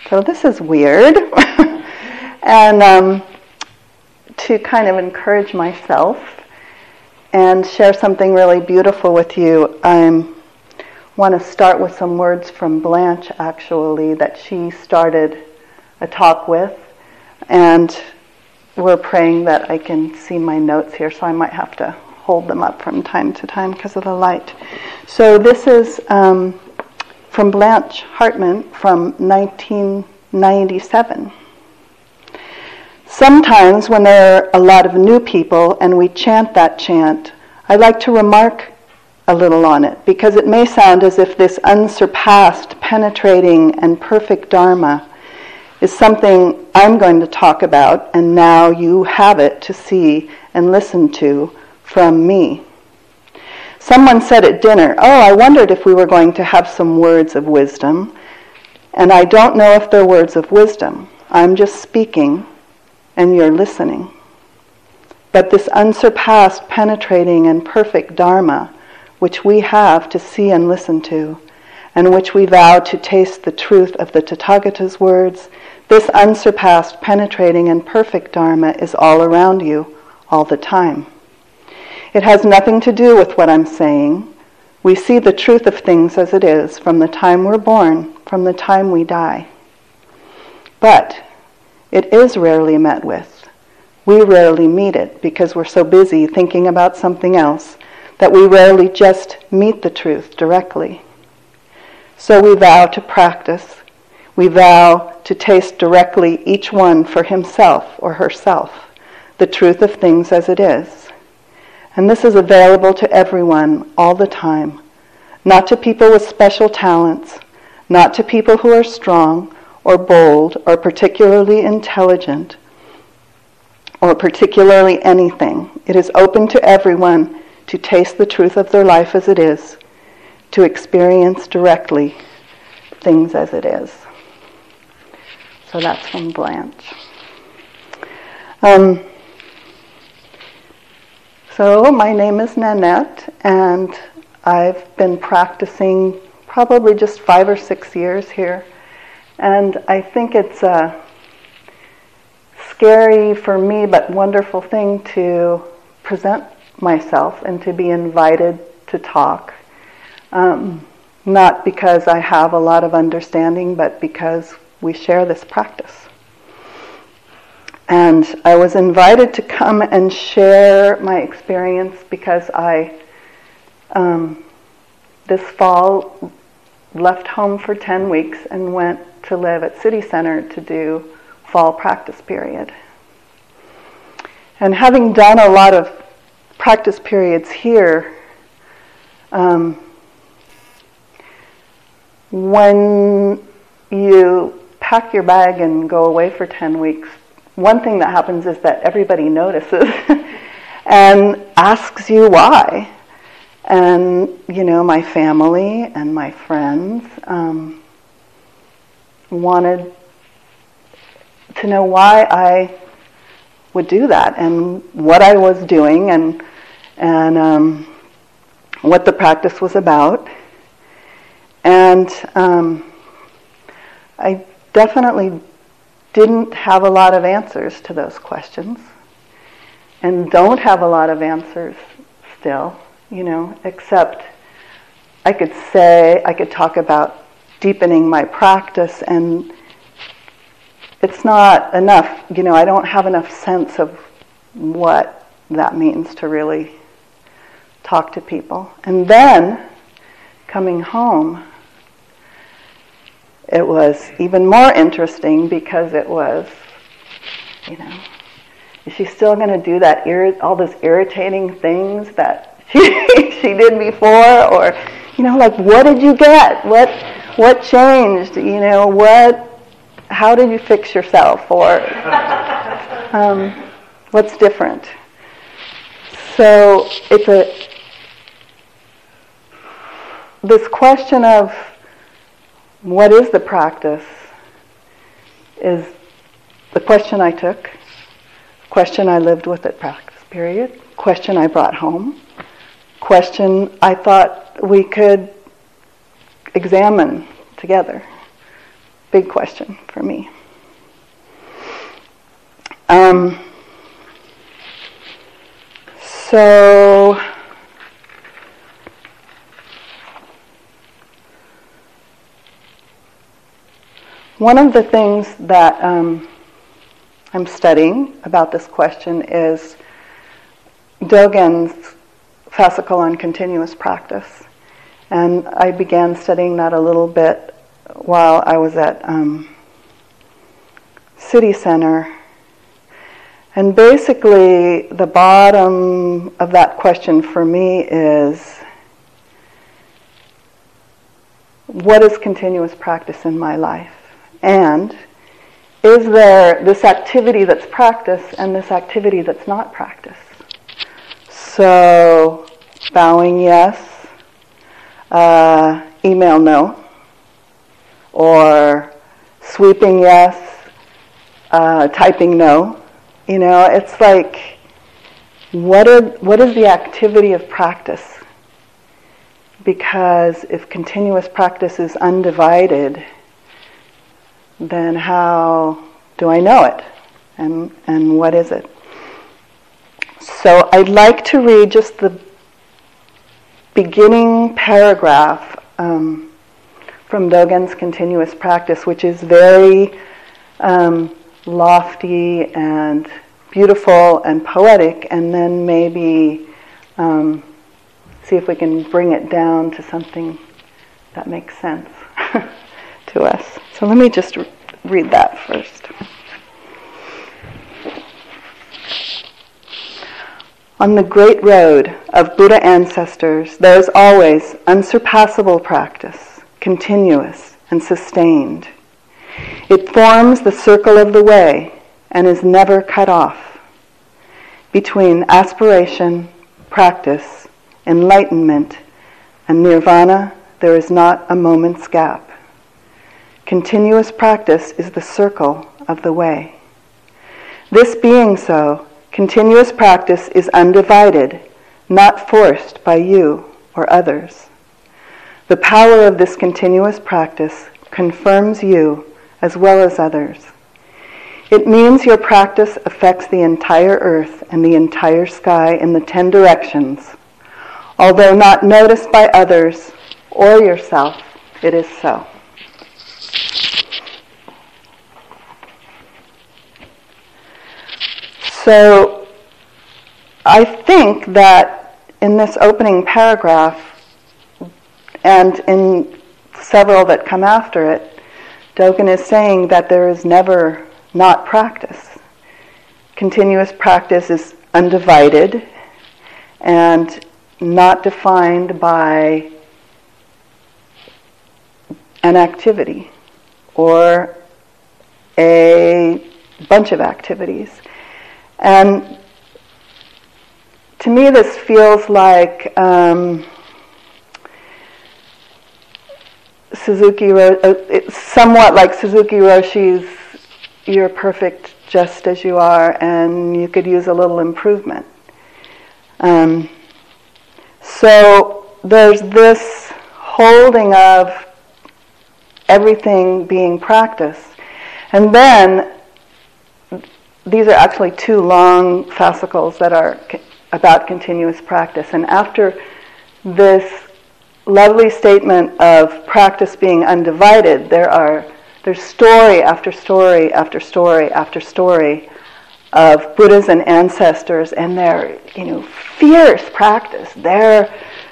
So this is weird. And to kind of encourage myself and share something really beautiful with you, I want to start with some words from Blanche, actually, that she started a talk with. And we're praying that I can see my notes here, so I might have to hold them up from time to time because of the light. So this is from Blanche Hartman from 1997. Sometimes when there are a lot of new people and we chant that chant, I like to remark a little on it, because it may sound as if this unsurpassed, penetrating, and perfect Dharma is something I'm going to talk about, and now you have it to see and listen to from me. Someone said at dinner, I wondered if we were going to have some words of wisdom, and I don't know if they're words of wisdom. I'm just speaking, and you're listening. But this unsurpassed, penetrating, and perfect Dharma, which we have to see and listen to, and which we vow to taste the truth of the Tathagata's words, this unsurpassed, penetrating, and perfect Dharma is all around you, all the time. It has nothing to do with what I'm saying. We see the truth of things as it is from the time we're born, from the time we die. But it is rarely met with. We rarely meet it because we're so busy thinking about something else that we rarely just meet the truth directly. So we vow to practice. We vow to taste directly, each one for himself or herself, the truth of things as it is. And this is available to everyone all the time, not to people with special talents, not to people who are strong or bold or particularly intelligent or particularly anything. It is open to everyone to taste the truth of their life as it is, to experience directly things as it is. So that's from Blanche. So my name is Nanette, and I've been practicing probably just 5 or 6 years here. And I think it's a scary for me but wonderful thing to present myself and to be invited to talk. Not because I have a lot of understanding, but because we share this practice. And I was invited to come and share my experience because I, this fall, left home for 10 weeks and went to live at City Center to do fall practice period. And having done a lot of practice periods here, when you pack your bag and go away for 10 weeks, one thing that happens is that everybody notices and asks you why. And, my family and my friends wanted to know why I would do that and what I was doing and what the practice was about. And I definitely didn't have a lot of answers to those questions, and don't have a lot of answers still, except I could talk about deepening my practice, and it's not enough. I don't have enough sense of what that means to really talk to people. And then, coming home, it was even more interesting because it was, is she still going to do that? All those irritating things that she did before, or what did you get? What changed? How did you fix yourself? Or what's different? So this question of what is the practice is the question I took, question I lived with at practice period, question I brought home, question I thought we could examine together. big question for me. So one of the things that I'm studying about this question is Dogen's fascicle on continuous practice. And I began studying that a little bit while I was at City Center. And basically, the bottom of that question for me is, what is continuous practice in my life? And is there this activity that's practice and this activity that's not practice? So, bowing, yes. Email, no. Or sweeping, yes. Typing, no. You know, it's like, what is the activity of practice? Because if continuous practice is undivided, then how do I know it? And what is it? So I'd like to read just the beginning paragraph from Dogen's continuous practice, which is very lofty and beautiful and poetic, and then maybe see if we can bring it down to something that makes sense to us. So let me just read that first. On the great road of Buddha ancestors, there is always unsurpassable practice, continuous and sustained. It forms the circle of the way and is never cut off. Between aspiration, practice, enlightenment, and nirvana, there is not a moment's gap. Continuous practice is the circle of the way. This being so, continuous practice is undivided, not forced by you or others. The power of this continuous practice confirms you as well as others. It means your practice affects the entire earth and the entire sky in the 10 directions. Although not noticed by others or yourself, it is so. So I think that in this opening paragraph and in several that come after it, Dogen is saying that there is never not practice. Continuous practice is undivided and not defined by an activity or a bunch of activities. And to me this feels like it's somewhat like Suzuki Roshi's "You're perfect just as you are, and you could use a little improvement." So there's this holding of everything being practice. And then these are actually 2 long fascicles that are about continuous practice. And after this lovely statement of practice being undivided, there's story after story after story after story of Buddhas and ancestors and their, fierce practice. Their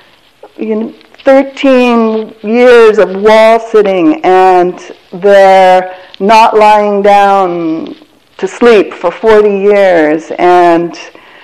13 years of wall sitting and their not lying down to sleep for 40 years and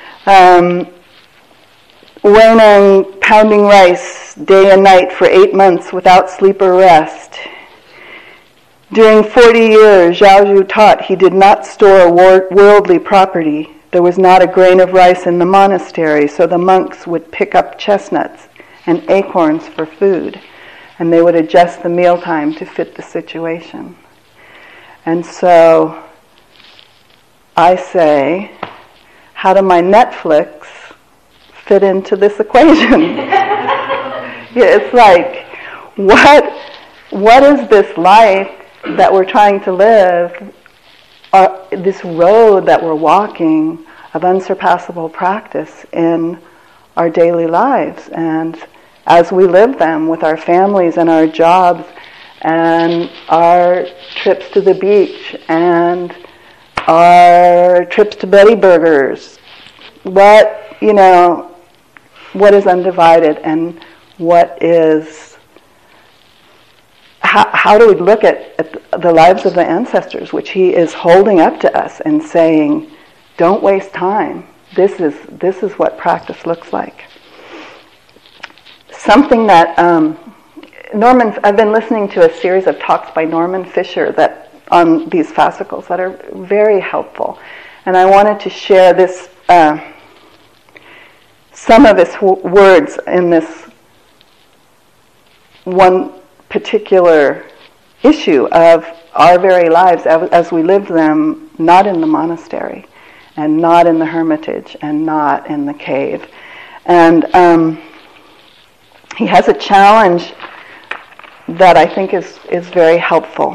Wenang pounding rice day and night for 8 months without sleep or rest. During 40 years, Zhaozhou taught he did not store worldly property. There was not a grain of rice in the monastery, so the monks would pick up chestnuts and acorns for food, and they would adjust the mealtime to fit the situation. And so I say, how do my Netflix fit into this equation? It's like, what is this life that we're trying to live, this road that we're walking of unsurpassable practice in our daily lives, and as we live them with our families and our jobs and our trips to the beach and our trips to Betty Burgers, what is undivided, and what is, how do we look at the lives of the ancestors, which he is holding up to us and saying, don't waste time. This is what practice looks like. Something that I've been listening to a series of talks by Norman Fisher on these fascicles that are very helpful, and I wanted to share this. Some of his words in this one particular issue of our very lives as we live them, not in the monastery, and not in the hermitage, and not in the cave. And he has a challenge that I think is very helpful.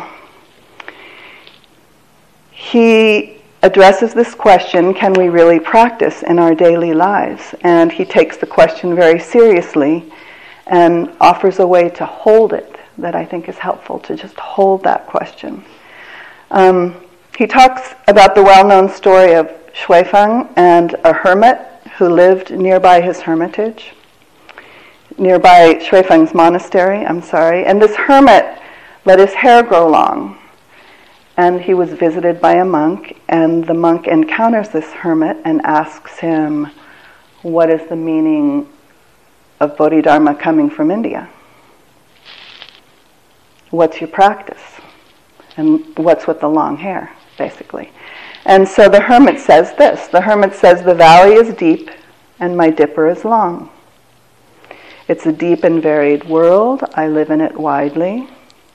He addresses this question, can we really practice in our daily lives? And he takes the question very seriously and offers a way to hold it that I think is helpful, to just hold that question. He talks about the well-known story of Shuifeng and a hermit who lived nearby his hermitage, nearby Shuifeng's monastery, and this hermit let his hair grow long. And he was visited by a monk, and the monk encounters this hermit and asks him, what is the meaning of Bodhidharma coming from India? What's your practice? And what's with the long hair, basically? And so the hermit says this. The hermit says, the valley is deep, and my dipper is long. It's a deep and varied world. I live in it widely.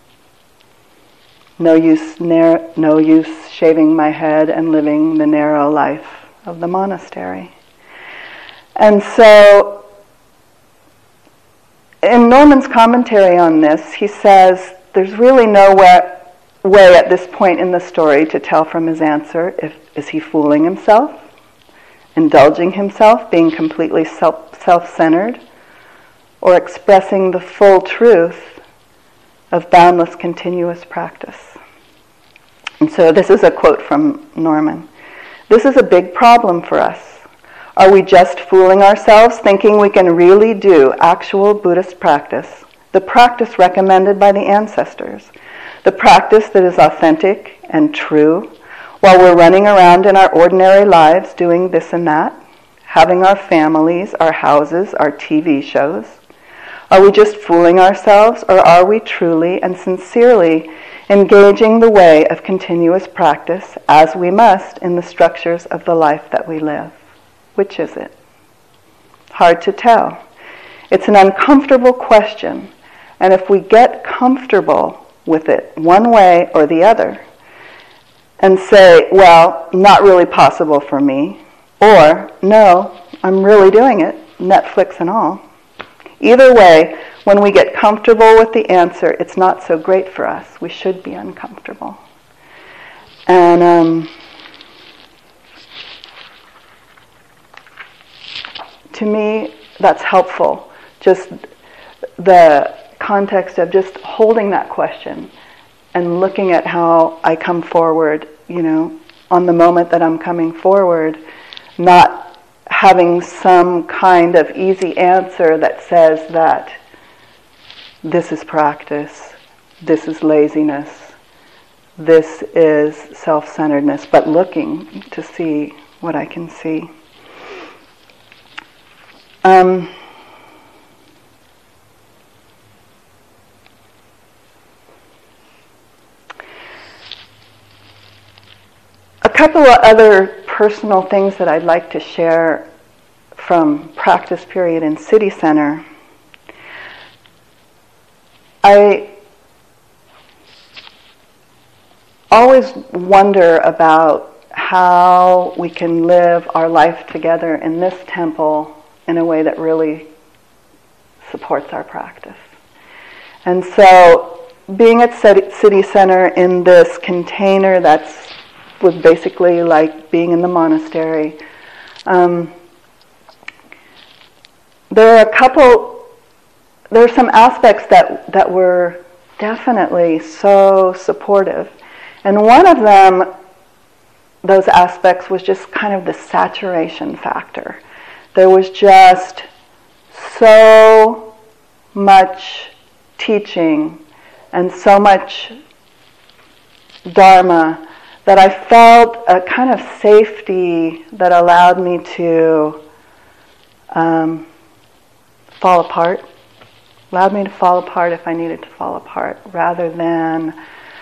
No use shaving my head and living the narrow life of the monastery. And so, in Norman's commentary on this, he says there's really no way at this point in the story to tell from his answer is he fooling himself, indulging himself, being completely self-centered, or expressing the full truth of boundless continuous practice. And so this is a quote from Norman. This is a big problem for us. Are we just fooling ourselves, thinking we can really do actual Buddhist practice, the practice recommended by the ancestors, the practice that is authentic and true, while we're running around in our ordinary lives doing this and that, having our families, our houses, our TV shows? Are we just fooling ourselves, or are we truly and sincerely engaging the way of continuous practice as we must in the structures of the life that we live? Which is it? Hard to tell. It's an uncomfortable question, and if we get comfortable with it one way or the other and say, well, not really possible for me, or no, I'm really doing it, Netflix and all. Either way, when we get comfortable with the answer, it's not so great for us. We should be uncomfortable. And to me, that's helpful. Just the context of just holding that question and looking at how I come forward, on the moment that I'm coming forward, not having some kind of easy answer that says that this is practice, this is laziness, this is self-centeredness, but looking to see what I can see. A couple of other personal things that I'd like to share from practice period in City Center. I always wonder about how we can live our life together in this temple in a way that really supports our practice. And so being at City Center in this container was basically like being in the monastery. There are some aspects that were definitely so supportive. And one of them, those aspects, was just kind of the saturation factor. There was just so much teaching and so much Dharma that I felt a kind of safety that allowed me to fall apart. Allowed me to fall apart if I needed to fall apart, rather than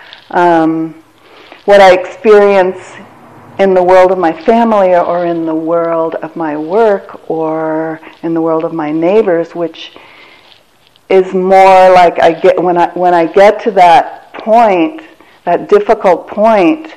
what I experience in the world of my family or in the world of my work or in the world of my neighbors, which is more like when I get to that point, that difficult point,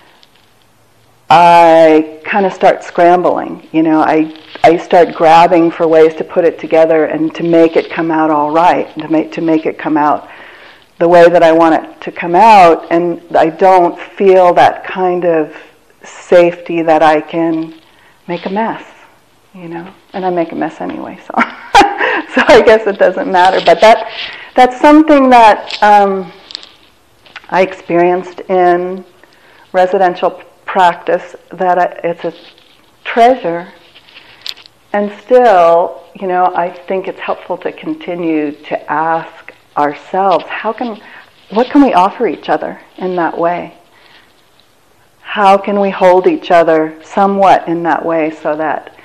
I kind of start scrambling. I start grabbing for ways to put it together and to make it come out all right, to make it come out the way that I want it to come out, and I don't feel that kind of safety that I can make a mess, and I make a mess anyway, so so I guess it doesn't matter. But that's something that I experienced in residential practice, that it's a treasure. And still, I think it's helpful to continue to ask ourselves, what can we offer each other in that way? How can we hold each other somewhat in that way so that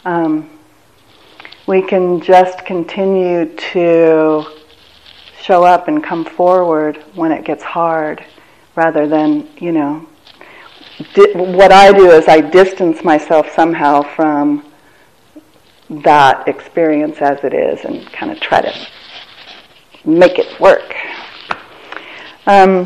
we can just continue to show up and come forward when it gets hard, rather than, what I do is I distance myself somehow from that experience as it is and kind of try to make it work. And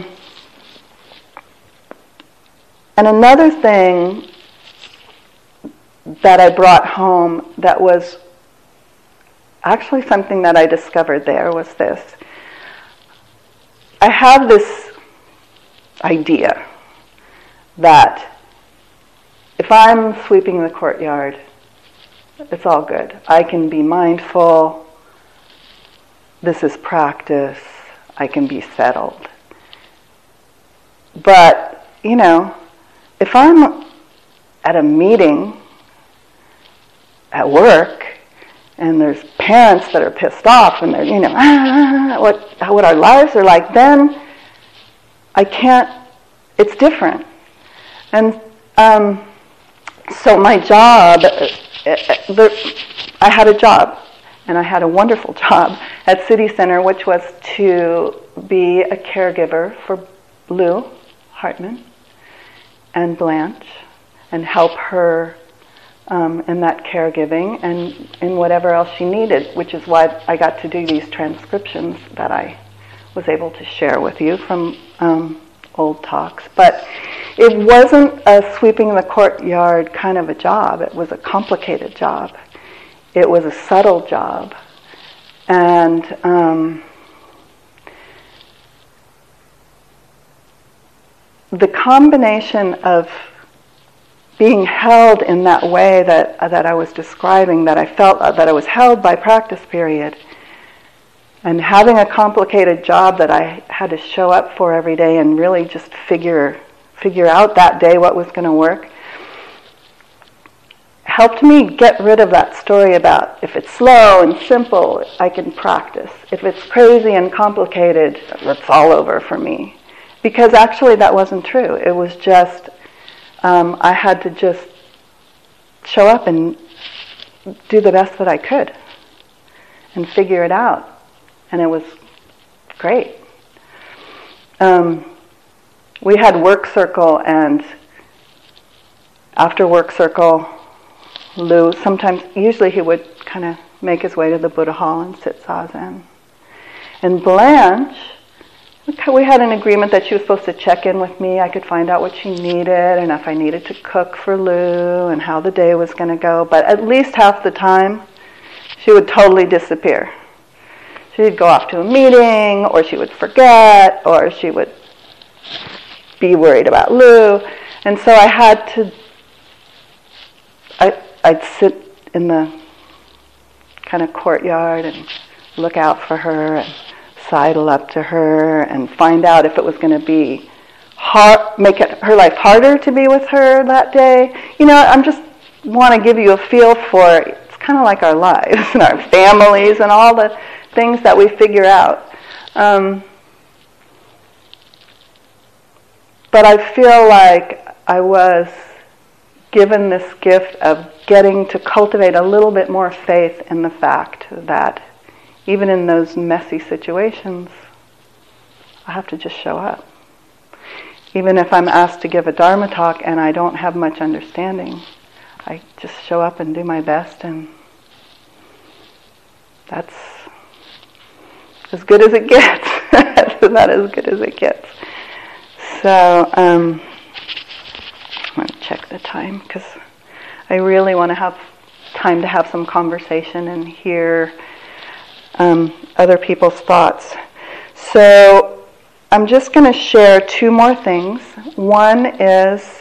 another thing that I brought home that was actually something that I discovered there was this. I have this idea that if I'm sweeping the courtyard, it's all good. I can be mindful. This is practice. I can be settled. But, if I'm at a meeting at work and there's parents that are pissed off and they're, what our lives are like, then I can't, it's different. And so my job, I had a job, and I had a wonderful job at City Center, which was to be a caregiver for Lou Hartman and Blanche, and help her in that caregiving and in whatever else she needed, which is why I got to do these transcriptions that I was able to share with you from old talks. But it wasn't a sweeping the courtyard kind of a job. It was a complicated job. It was a subtle job. And the combination of being held in that way that I was describing, that I felt that I was held by practice period, and having a complicated job that I had to show up for every day and really just figure out that day what was going to work, helped me get rid of that story about if it's slow and simple, I can practice. If it's crazy and complicated, it's all over for me. Because actually that wasn't true. It was just, I had to just show up and do the best that I could and figure it out. And it was great. We had work circle, and after work circle, Lou, usually he would kind of make his way to the Buddha Hall and sit zazen. And Blanche, we had an agreement that she was supposed to check in with me. I could find out what she needed and if I needed to cook for Lou and how the day was going to go. But at least half the time, she would totally disappear. She'd go off to a meeting, or she would forget, or she would be worried about Lou. And so I'd sit in the kind of courtyard and look out for her and sidle up to her and find out if it was going to be hard, make her life harder to be with her that day. I just want to give you a feel for it. It's kind of like our lives and our families and all the things that we figure out. But I feel like I was given this gift of getting to cultivate a little bit more faith in the fact that even in those messy situations, I have to just show up. Even if I'm asked to give a Dharma talk and I don't have much understanding, I just show up and do my best, and that's as good as it gets. That's about as good as it gets. So, I'm going to check the time because I really want to have time to have some conversation and hear other people's thoughts. So I'm just going to share two more things. One is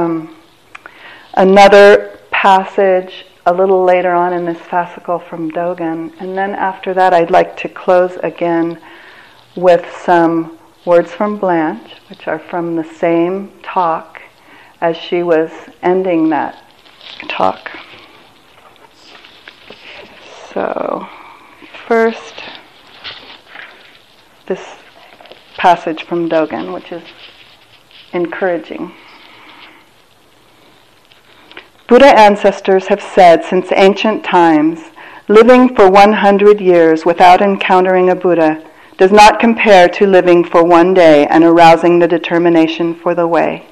another passage a little later on in this fascicle from Dogen. And then after that, I'd like to close again with some words from Blanche, which are from the same talk as she was ending that talk. So, first, this passage from Dogen, which is encouraging. Buddha ancestors have said since ancient times, living for 100 years without encountering a Buddha does not compare to living for one day and arousing the determination for the way.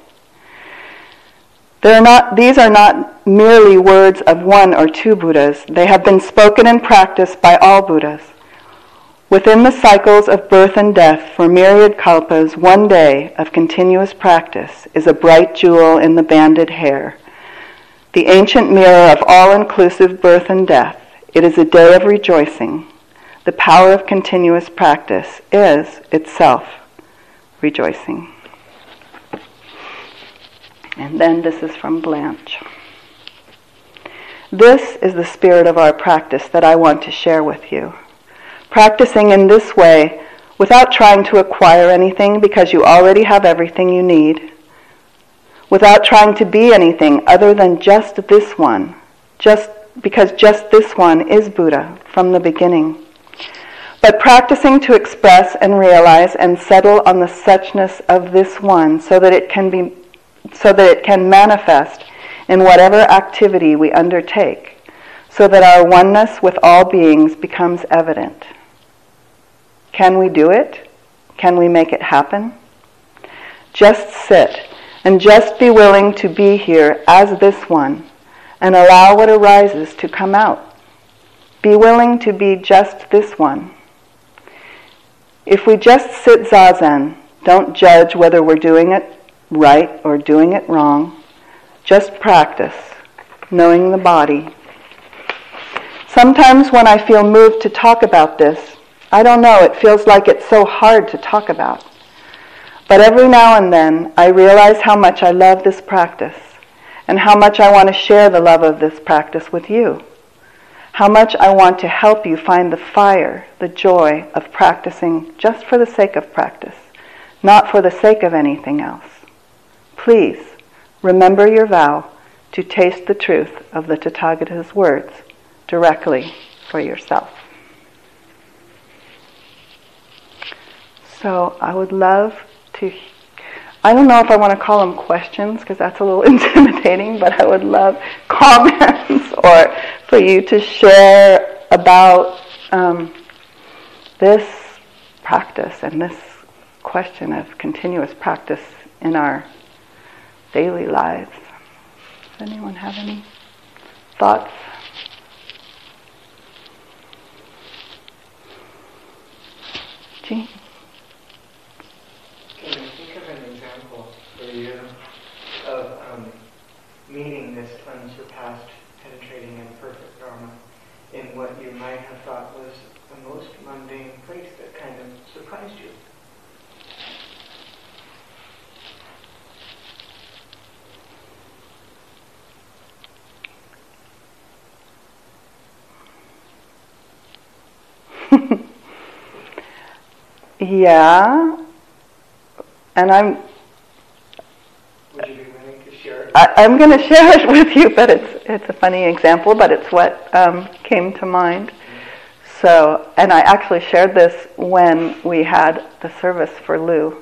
These are not merely words of one or two Buddhas. They have been spoken and practiced by all Buddhas. Within the cycles of birth and death for myriad kalpas, one day of continuous practice is a bright jewel in the banded hair. The ancient mirror of all-inclusive birth and death. It is a day of rejoicing. The power of continuous practice is itself rejoicing. And then this is from Blanche. This is the spirit of our practice that I want to share with you. Practicing in this way without trying to acquire anything because you already have everything you need. Without trying to be anything other than just this one. Because just this one is Buddha from the beginning. But practicing to express and realize and settle on the suchness of this one so that it can manifest in whatever activity we undertake, so that our oneness with all beings becomes evident. Can we do it? Can we make it happen? Just sit and just be willing to be here as this one and allow what arises to come out. Be willing to be just this one. If we just sit zazen, don't judge whether we're doing it right or doing it wrong. Just practice, knowing the body. Sometimes when I feel moved to talk about this, I don't know, it feels like it's so hard to talk about. But every now and then, I realize how much I love this practice and how much I want to share the love of this practice with you. How much I want to help you find the fire, the joy of practicing just for the sake of practice, not for the sake of anything else. Please, remember your vow to taste the truth of the Tathagata's words directly for yourself. So I would love to, I don't know if I want to call them questions because that's a little intimidating, but I would love comments or for you to share about this practice and this question of continuous practice in our daily lives. Does anyone have any thoughts? Jean? Can you think of an example for you of meeting this unsurpassed, penetrating, and perfect Dharma in what you might have thought was the most mundane Yeah, and Would you be willing to share it? I'm going to share it with you, but it's a funny example, but it's what came to mind. So, and I actually shared this when we had the service for Lou.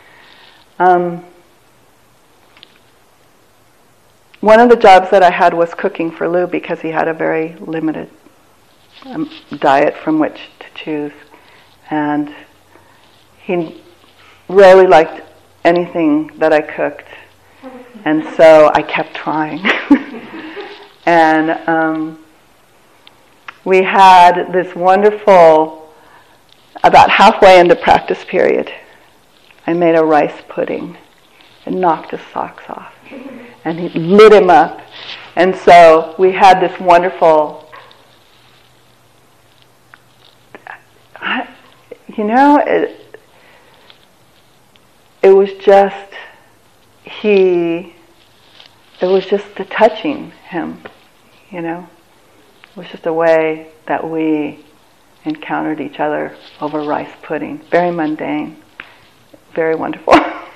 One of the jobs that I had was cooking for Lou because he had a very limited diet from which to choose. And he rarely liked anything that I cooked. And so I kept trying. And we had this wonderful, about halfway into practice period, I made a rice pudding. It knocked his socks off. And he lit him up. And so we had this wonderful, it was just, it was just the touching him, It was just a way that we encountered each other over rice pudding. Very mundane, very wonderful.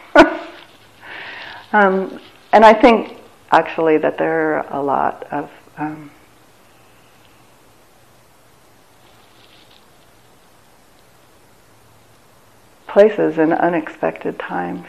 And I think, actually, that there are a lot of places in unexpected times.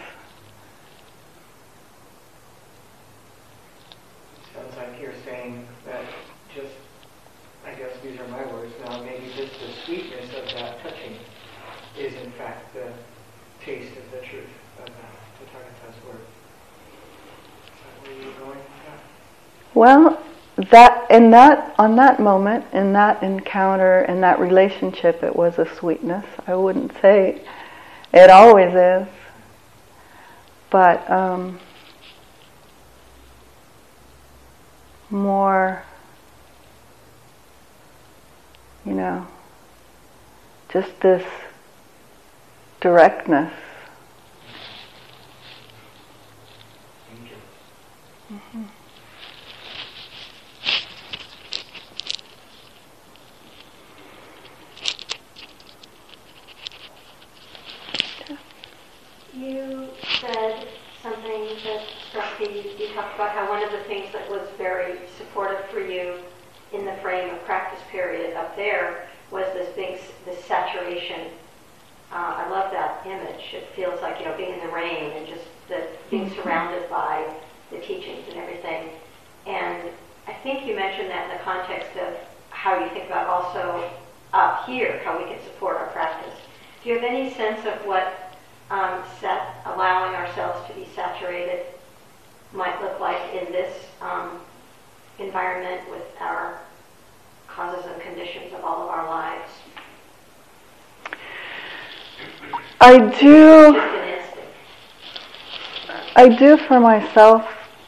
Sounds like you're saying that just, I guess these are my words now, maybe just the sweetness of that touching is in fact the taste of the truth of Tathagata's word. Where are you going with that? Well, on that moment, in that encounter, in that relationship, it was a sweetness. I wouldn't say it always is, but more, just this directness. Mm-hmm. You said something that struck me. You talked about how one of the things that was very supportive for you in the frame of practice period up there was this saturation. I love that image. It feels like being in the rain and just being surrounded by the teachings and everything. And I think you mentioned that in the context of how you think about also up here, how we can support our practice. Do you have any sense of what allowing ourselves to be saturated might look like in this environment with our causes and conditions of all of our lives? I do for myself,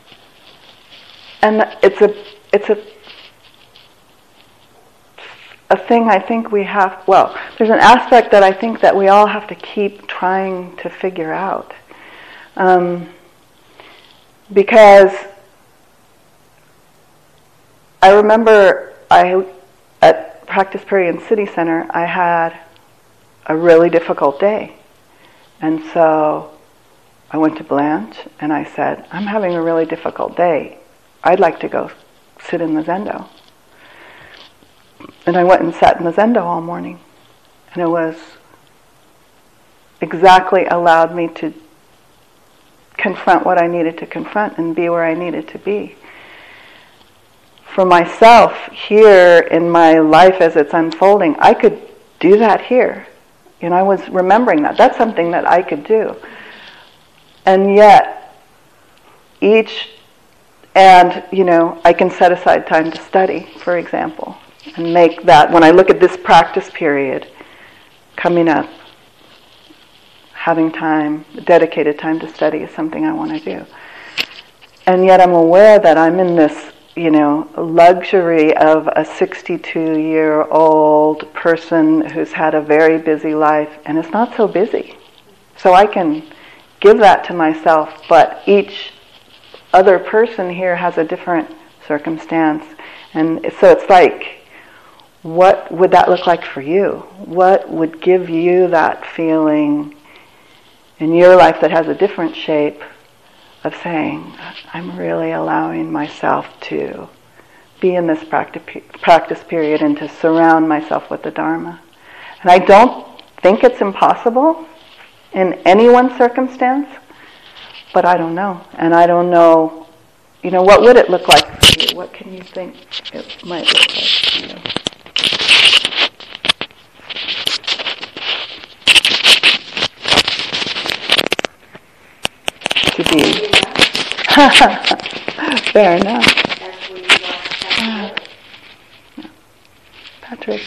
and it's a thing I think we have, there's an aspect that I think that we all have to keep trying to figure out. Because I remember at Practice Period in City Center, I had a really difficult day. And so I went to Blanche and I said, I'm having a really difficult day. I'd like to go sit in the Zendo. And I went and sat in the Zendo all morning. And it was exactly allowed me to confront what I needed to confront and be where I needed to be. For myself, here in my life as it's unfolding, I could do that here. I was remembering that. That's something that I could do. And yet, I can set aside time to study, for example. And make that, when I look at this practice period coming up, having time, dedicated time to study is something I want to do. And yet I'm aware that I'm in this, luxury of a 62-year-old person who's had a very busy life, and it's not so busy. So I can give that to myself, but each other person here has a different circumstance. And so it's like, what would that look like for you? What would give you that feeling in your life that has a different shape of saying, I'm really allowing myself to be in this practice period and to surround myself with the Dharma. And I don't think it's impossible in anyone's circumstance, but I don't know. And I don't know, what would it look like for you? What can you think it might look like for you? To be. Fair enough. Patrick.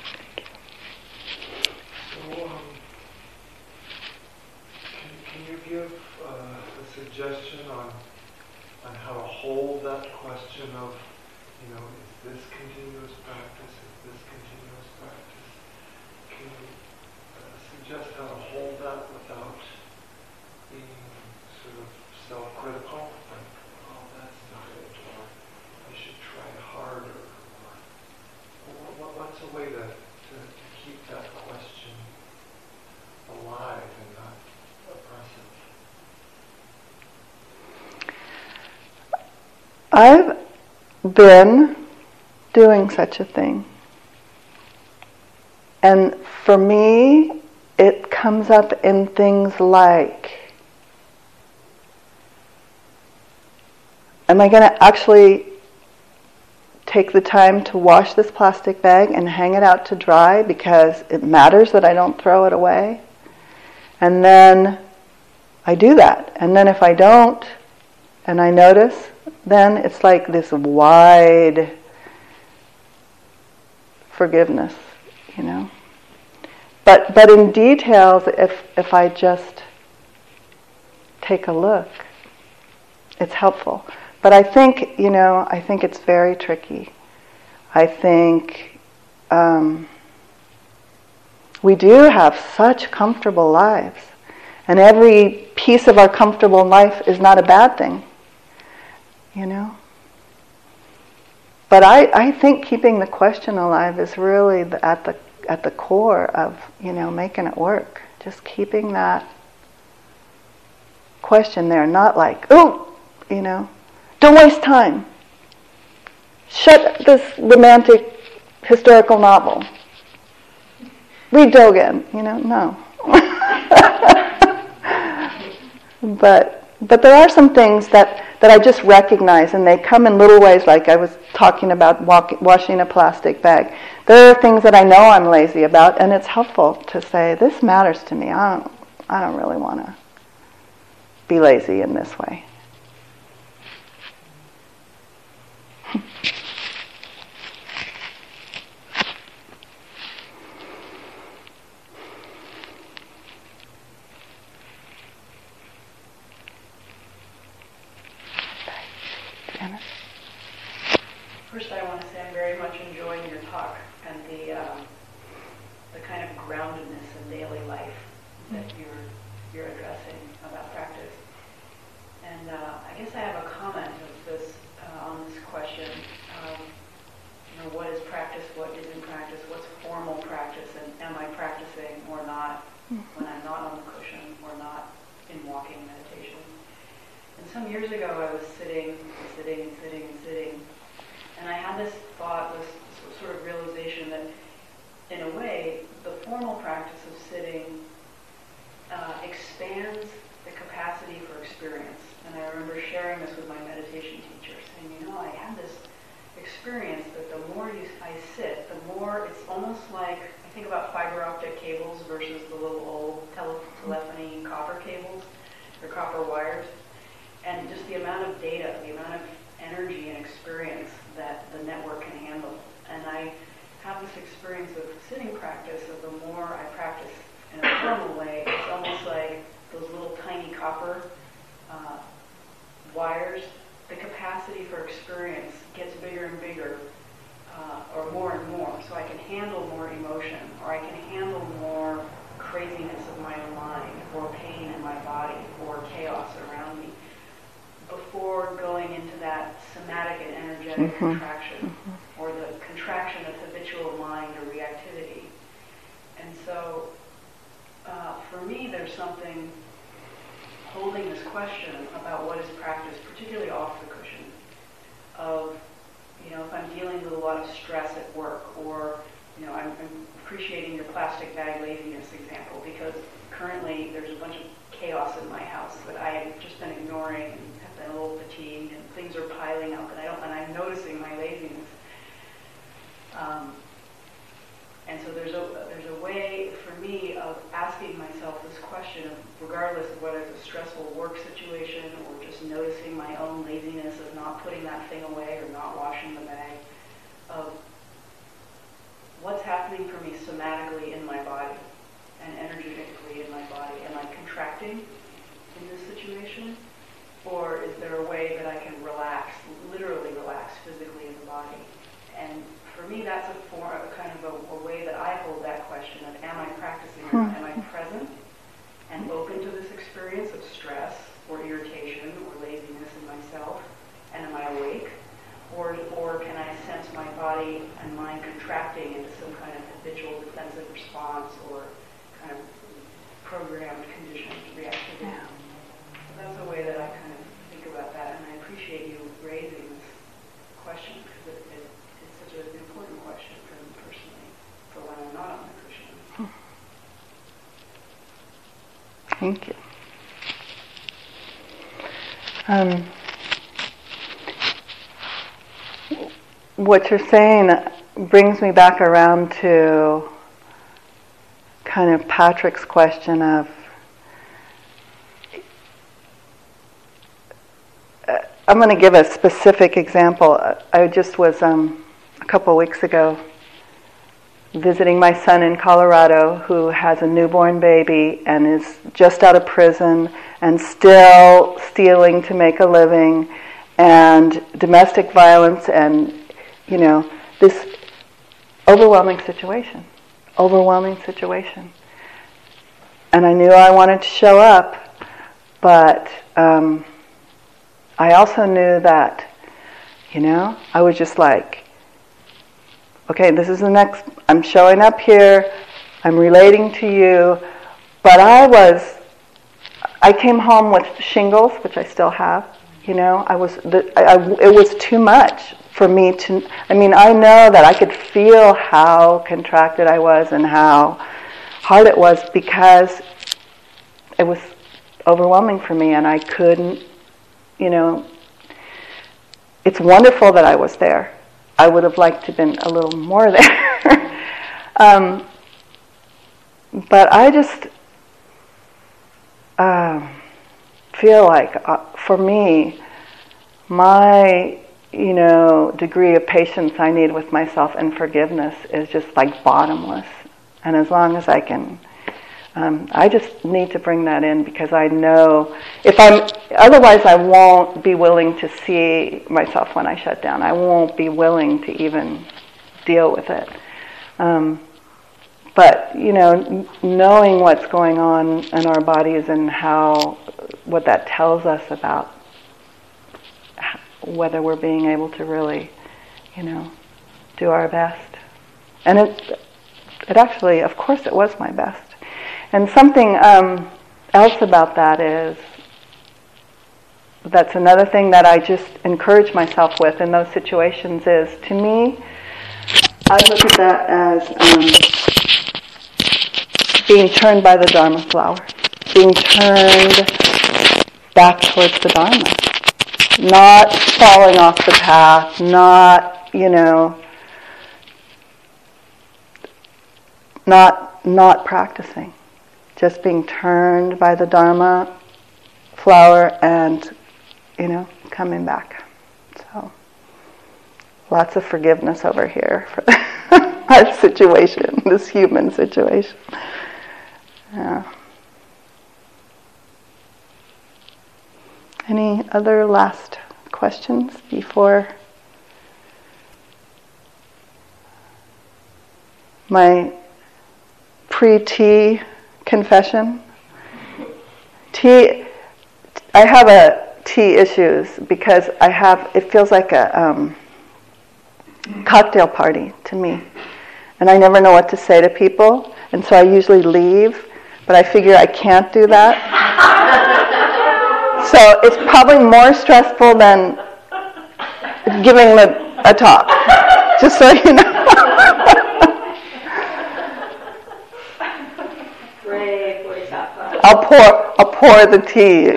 Can you give a suggestion on how to hold that question of, is this continuous practice? Is this continuous practice? Can you suggest how to hold that without being sort of self-critical? Like, oh, that's not it, or I should try harder, or what's a way to keep that question alive and not oppressive? I've been doing such a thing. And for me, it comes up in things like, am I going to actually take the time to wash this plastic bag and hang it out to dry because it matters that I don't throw it away? And then I do that. And then if I don't, and I notice, then it's like this wide forgiveness, But in details, if I just take a look, it's helpful. But I think, it's very tricky. I think we do have such comfortable lives. And every piece of our comfortable life is not a bad thing, But I think keeping the question alive is really at the core of, making it work. Just keeping that question there, not like, don't waste time. Shut this romantic historical novel. Read Dogen, no. But there are some things that I just recognize, and they come in little ways, like I was talking about washing a plastic bag. There are things that I know I'm lazy about, and it's helpful to say, this matters to me. I don't really want to be lazy in this way. First, I want to say I'm very much enjoying your talk and the kind of groundedness in daily life that you're addressing about practice. And I guess I have a comment on this question. What is practice? What isn't practice? What's formal practice? And am I practicing or not when I'm not on the cushion or not in walking meditation? And some years ago, I was sitting, and I had this thought, this sort of realization that, in a way, the formal practice of sitting expands the capacity for experience. And I remember sharing this with my meditation teacher, saying, I had this experience that the more I sit, the more it's almost like, I think about fiber optic cables versus the little old telephony copper cables, or copper wires, and just the amount of data, the amount of energy and experience that the network can handle. And I have this experience of sitting practice, of the more I practice in a formal way, it's almost like those little tiny copper wires, the capacity for experience gets bigger and bigger, or more and more, so I can handle more emotion, or I can handle more craziness of my own mind, or pain in my body, or chaos around me, before going into that somatic and energetic contraction, or the contraction of habitual me, there's something holding this question about what is practice, particularly off the cushion, of, if I'm dealing with a lot of stress at work, or, I'm appreciating your plastic bag laziness example, because currently there's a bunch of chaos in my house that I have just been ignoring and have been a little fatigued, and things are piling up, and I'm noticing my laziness. And so there's a way for me of asking myself this question of, regardless of whether it's a stressful work situation or just noticing my own laziness of not putting that thing away or not washing the bag, of what's happening for me somatically in my body and energetically in my body. Am I contracting in this situation? Or is there a way that I can relax, literally relax physically in the body? And for me, that's a way that I hold that question of, am I practicing? Am I present and open to this experience of stress or irritation or laziness in myself? And am I awake? Or can I sense my body and mind contracting into some kind of habitual defensive response or kind of programmed, conditioned reactivity? Yeah. So that's a way that I kind of think about that, and I appreciate you raising this question, because it's such an important question for me personally, for when I'm not on the cushion. Thank you. What you're saying brings me back around to kind of Patrick's question of, I'm going to give a specific example. I just was a couple weeks ago visiting my son in Colorado, who has a newborn baby and is just out of prison and still stealing to make a living, and domestic violence, and this overwhelming situation. And I knew I wanted to show up, but I also knew that, I was just like, okay, this is the next, I'm showing up here, I'm relating to you, but I came home with shingles, which I still have, it was too much for me to, I know that I could feel how contracted I was and how hard it was, because it was overwhelming for me and I couldn't, it's wonderful that I was there. I would have liked to have been a little more there. But I just feel like, for me, my degree of patience I need with myself and forgiveness is just like bottomless. And as long as I can, I just need to bring that in, because I know otherwise I won't be willing to see myself when I shut down. I won't be willing to even deal with it. But, knowing what's going on in our bodies and what that tells us about whether we're being able to really, do our best. And it actually, of course, it was my best. And something else about that is, that's another thing that I just encourage myself with in those situations is, to me, I look at that as being turned by the Dharma flower, being turned back towards the Dharma, not falling off the path, not, not practicing, just being turned by the Dharma flower and, coming back. So, lots of forgiveness over here for that situation, this human situation. Yeah. Any other last questions before my pre-tea confession? Tea, I have tea issues because it feels like a cocktail party to me. And I never know what to say to people, and so I usually leave. but I figure I can't do that. So it's probably more stressful than giving a talk, just so you know. Brave Bodhisattva. I'll pour the tea.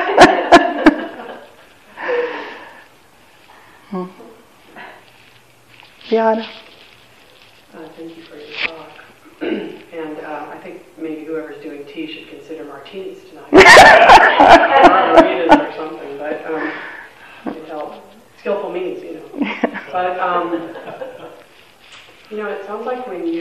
Beata. Thank you for your talk. And I think maybe whoever's doing tea should consider martinis tonight. Margaritas or something, but it helps. Skillful means, you know. But, it sounds like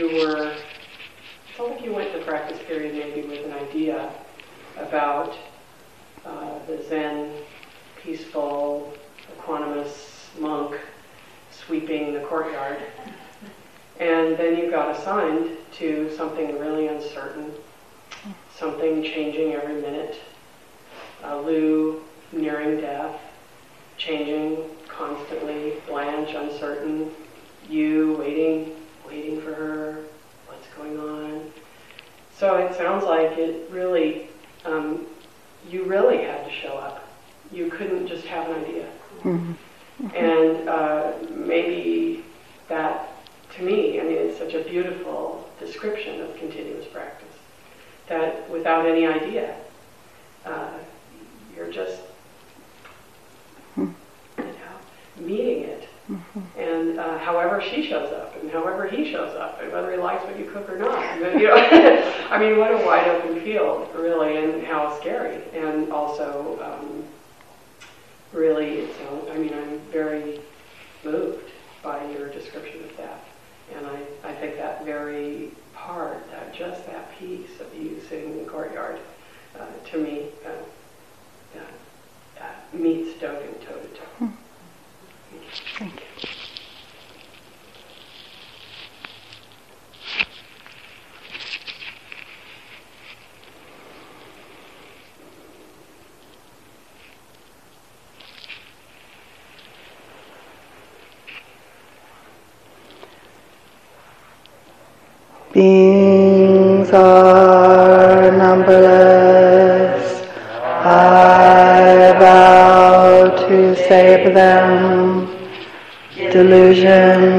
you went to practice period maybe with an idea about the Zen, peaceful, equanimous monk sweeping the courtyard. And then you got assigned to something really uncertain, something changing every minute. Lou nearing death, changing constantly, Blanche uncertain, you waiting for her, what's going on. So it sounds like it really, you really had to show up. You couldn't just have an idea. Mm-hmm. And maybe that, to me, it's such a beautiful description of continuous practice, that without any idea, you're just, meeting it. Mm-hmm. And however she shows up, and however he shows up, and whether he likes what you cook or not. But, what a wide open field, really, and how scary. And also, really, I'm very moved by your description of that. And I think that very part, just that piece of you sitting in the courtyard, to me, meets Dogen toe to toe. Thank you. Beings are numberless.